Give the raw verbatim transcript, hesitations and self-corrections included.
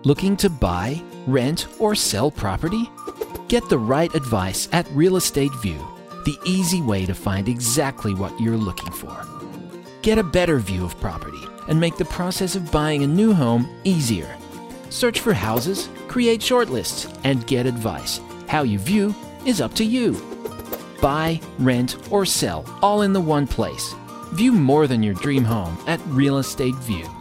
Looking to buy, rent, or sell property? Get the right advice at Real Estate View, the easy way to find exactly what you're looking for. Get a better view of property and make the process of buying a new home easier. Search for houses, create shortlists, and get advice. How you view is up to you. Buy, rent, or sell all in the one place. View more than your dream home at Real Estate View.